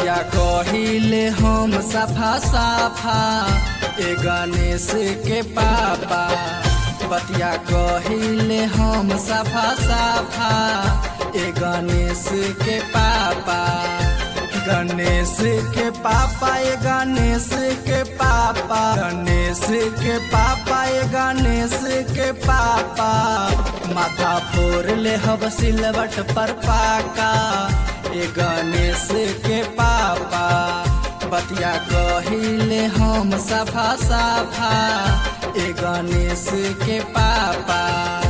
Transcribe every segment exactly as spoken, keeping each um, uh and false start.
बतिया कहिले हम सफा साफा ए गणेश के पापा। बतिया कहिले हम सफा साफा ए गणेश के पापा। गणेश के पापा ए गणेश के पापा। गणेश के पापा ए गणेश के पापा। माथा फोड़ ले हब सिलवट पर पाका ए गणेश के पापा। बतिया कहिले हम सफा साफा ए गणेश के पापा।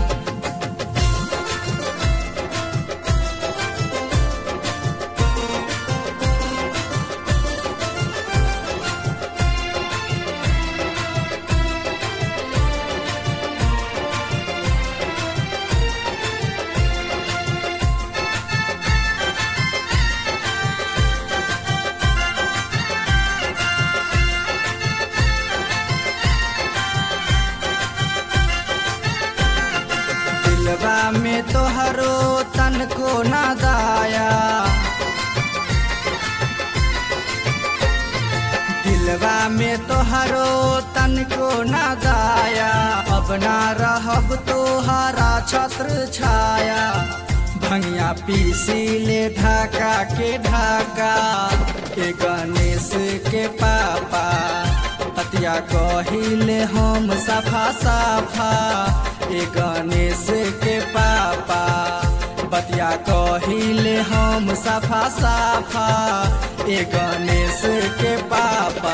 दिलवा में तोहरो तन को ना दाया। दिलवा में तोहरो तन को ना दाया। अब ना रहब तोहरा छत्र छाया। भंगिया पीसी ले ढाका के ढाका ए गणेश के पापा। बतिया कहिले हम सफा साफा ए गणेश के पापा। बतिया कहिले हम सफा साफा ए गणेश के पापा।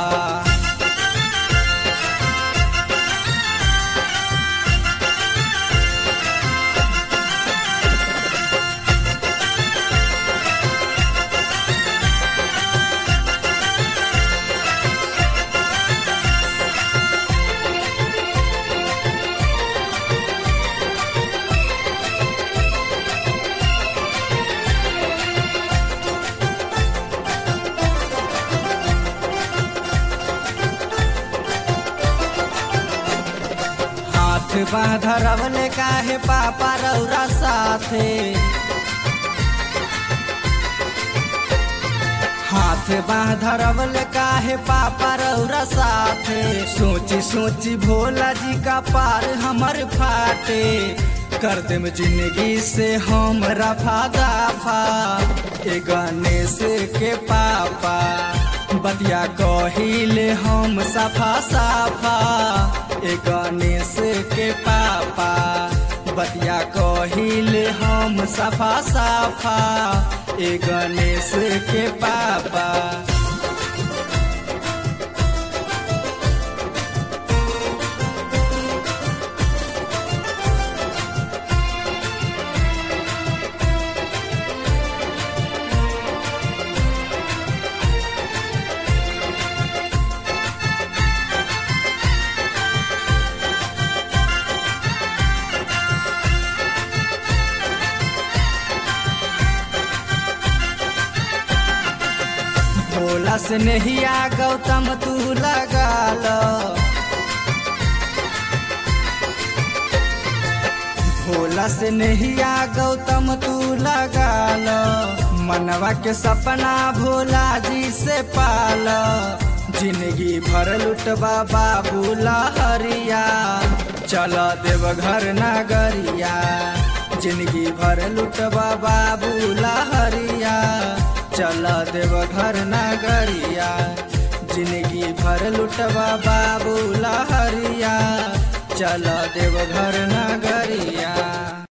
बाँह धरवले काहे पापा रौरा साथे। हाथ बाँह धरवले काहे पापा रौरा साथे। सोची सोची भोला जी का पार हमर फाटे। कर देम जिंदगी से हम रफा दफा ए गणेश के पापा। बतिया कहिले हम सफा साफा ए गणेश के पापा। बतिया कहिले हम सफा साफा ए गणेश के पापा। भोला से नहिया गौतम तू लगा लो। भोला से नहिया गौतम तू लगा लो। मनवा के सपना भोला जी से पालो। जिंदगी भर लुटबा बाबू लहरिया चल देव घर नगरिया। जिंदगी भर लुटबा बाबू लहरिया चल देव घर नगरिया। जिंदगी भर लुटबा बाबू लहरिया चल देव घर नगरिया।